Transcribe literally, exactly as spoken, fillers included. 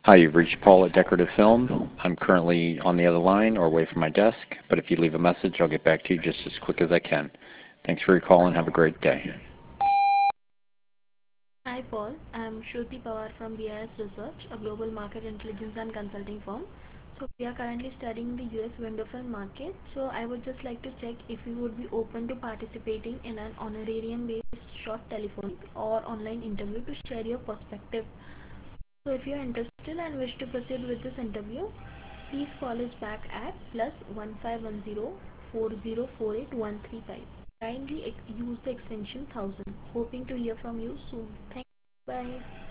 Hi, you've reached Paul at Decorative Film. I'm currently on the other line or away from my desk, but if you leave a message, I'll get back to you just as quick as I can. Thanks for your call and have a great day. Hi Paul, I'm Shruti Pawar from B I S Research, a global market intelligence and consulting firm. So we are currently studying the U S window film market. So I would just like to check if you would be open to participating in an honorarium based short telephonic or online interview to share your perspective. So if you are interested and wish to proceed with this interview, please call us back at plus one five one zero four zero four eight one three five. Kindly use the extension one thousand. Hoping to hear from you soon. Thank you. Bye.